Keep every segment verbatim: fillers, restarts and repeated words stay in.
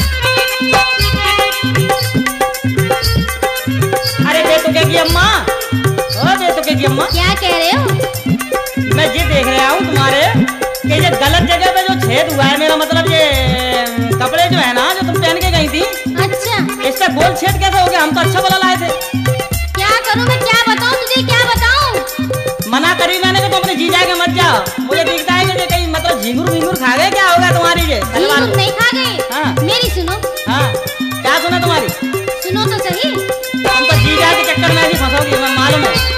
अरे बेतुके की अम्मा, ओ बेतुके की अम्मा, क्या कह रहे हो? मैं ये देख रहा हूँ तुम्हारे कि ये गलत जगह पे जो छेद हुआ है, मेरा मतलब ये कपड़े जो है ना जो तुम पहन के गई थी, अच्छा, इसका गोल छेद कैसे हो गया? हम तो अच्छा वाला लाए थे। क्या करूं मैं, क्या बताऊं तुझे, क्या बताऊं? मना करी मैंने कि तुम अपने जी जाके मत जाओ। मुझे दिखता है कि ये कहीं मतलब झींगुर वींगुर खा गए, क्या होगा तुम्हारी ये सलवार? झींगुर नहीं खा गए। हाँ। मेरी सुनो। हाँ, क्या सुना तुम्हारी? सुनो तो सही। तुम तो जी जा के चक्कर में ऐसी फंसोगी, मैं मालूम है।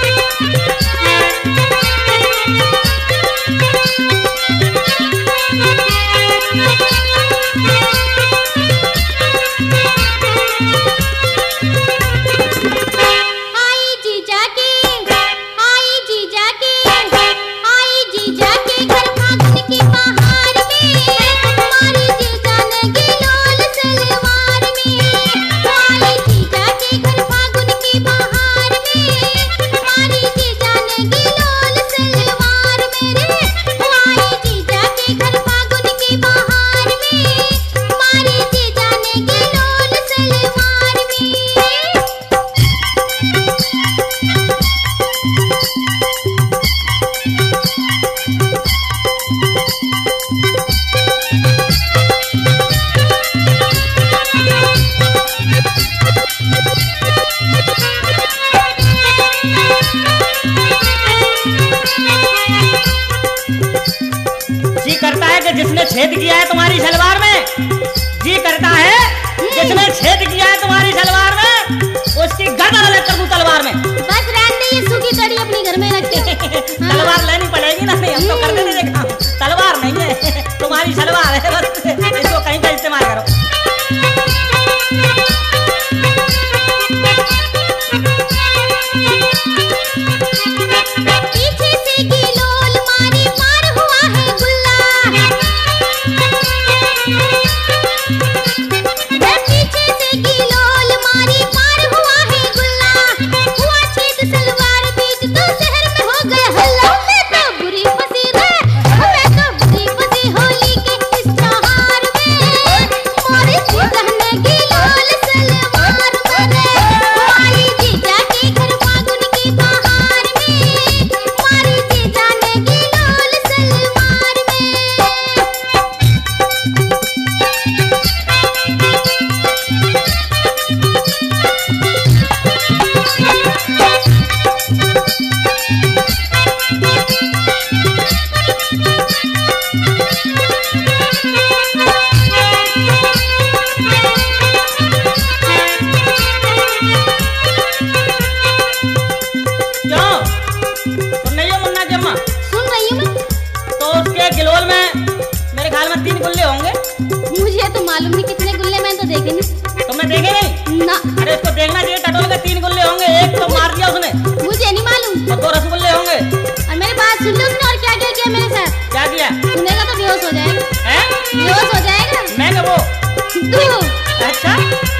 जिसने छेद किया है तुम्हारी सलवार में, जी करता है जिसने छेद किया है तुम्हारी सलवार में, उसकी गर्दन अलग कर दूं तलवार में। बस रहने दे, ये सूखी कड़ी अपने घर में रख के। तलवार लेनी पड़ेगी ना, नहीं हम तो करते नहीं देखा, तलवार नहीं है तुम्हारी सलवार है, बस इसको कहीं का इस्तेमाल करो। मालूम नहीं कितने गुल्ले, मैंने तो देखे नहीं। तुमने देखे नहीं ना? अरे इसको देखना चाहिए, टटोल के तीन गुल्ले होंगे, एक तो मार दिया उसने। मुझे नहीं मालूम। और दो रसगुल्ले होंगे। और मेरी बात सुन लो उसने, और क्या क्या किया मेरे साथ? क्या किया? सुनेगा तो बेहोश हो जाएगा। हैं? बेहोश हो जाएगा। मैं क्या वो? तू। अच्छा।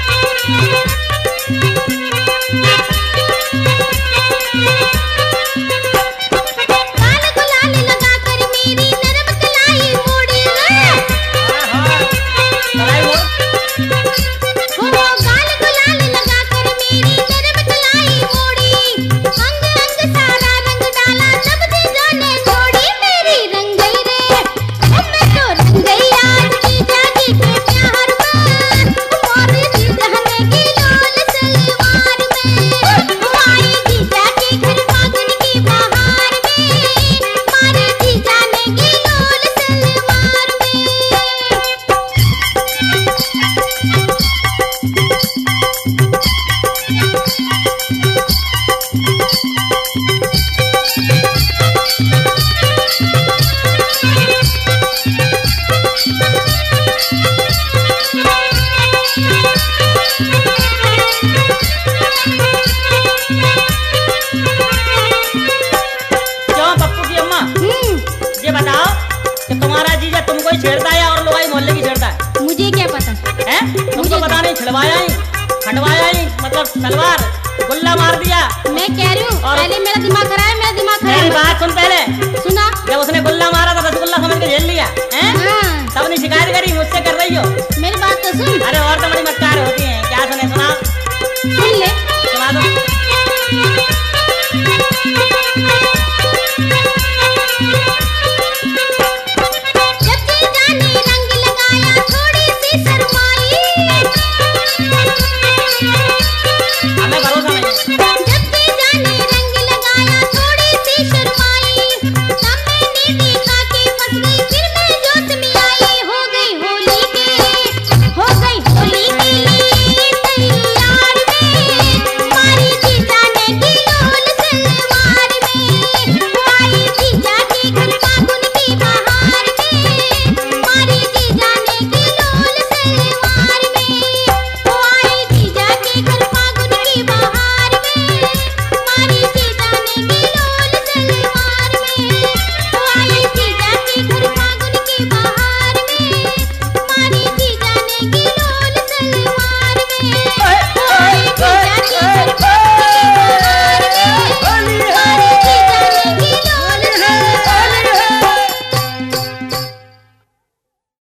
छेड़ता है और लोगाई मोहल्ले की छेड़ता है? मुझे क्या पता है? तुमको पता नहीं, छिड़वाया ही, हटवाया ही, मतलब सलवार गुल्ला मार दिया। मैं कह रही हूँ पहले मेरा दिमाग खराब है, मेरा दिमाग खराब है। मेरी बात सुन पहले। सुना? जब उसने गुल्ला मारा था रसगुल्ला समझ के झेल लिया, हैं? हाँ। तब नहीं शिकायत करी, मुझसे कर रही हो। मेरी बात सुन। अरे और तो बड़ी